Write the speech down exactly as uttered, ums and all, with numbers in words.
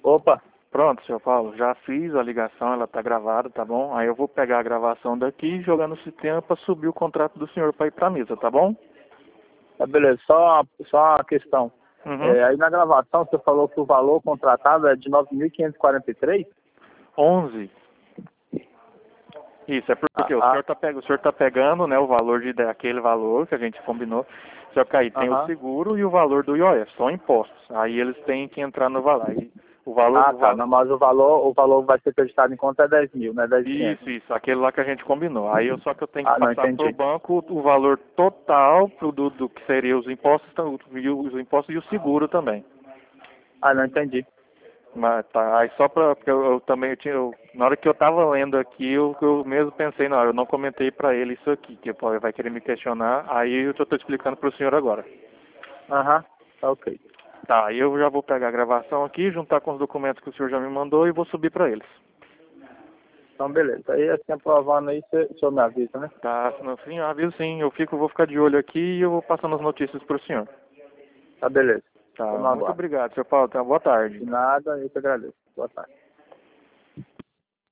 Opa, Pronto, senhor Paulo, já fiz a ligação, ela está gravada, tá bom? Aí eu vou pegar a gravação daqui e jogar no sistema para subir o contrato do senhor para ir para a mesa, tá bom? tá beleza. Só, uma- só uma questão. Uhum. É, aí na gravação você falou que o valor contratado é de nove mil quinhentos e quarenta e três? onze. Isso, é Ah, porque o ah, senhor tá pegando, o senhor tá pegando, né, o valor de daquele valor que a gente combinou. Só que aí tem o aham. seguro e o valor do I O F, são impostos. Aí eles têm que entrar no valor. Aí o valor, Ah, o tá. valor. Não, mas o valor, o valor vai ser acreditado em conta é dez mil, né? dez mil e quinhentos. Isso, isso, aquele lá que a gente combinou. Aí eu só que eu tenho que Ah, não, passar pro entendi. banco o valor total pro, do, do que seria os impostos, então, e os impostos e o seguro também. Ah, não entendi. Mas tá, aí só pra, porque eu, eu também eu tinha, eu- na hora que eu tava lendo aqui, eu, eu mesmo pensei, não, eu não comentei pra ele isso aqui, que pô, ele vai querer me questionar, aí eu tô, tô explicando pro senhor agora. Aham, tá ok. Tá, aí eu já vou pegar a gravação aqui, juntar com os documentos que o senhor já me mandou e vou subir pra eles. Então, beleza. Aí, assim, aprovando aí, você, o senhor me avisa, né? Tá, senão, sim, eu aviso sim, eu fico, vou ficar de olho aqui e eu vou passando as notícias pro senhor. Tá beleza. Tô Tá, no muito aguardo. obrigado, senhor Paulo, tá, boa tarde. De nada, eu que agradeço. Boa tarde.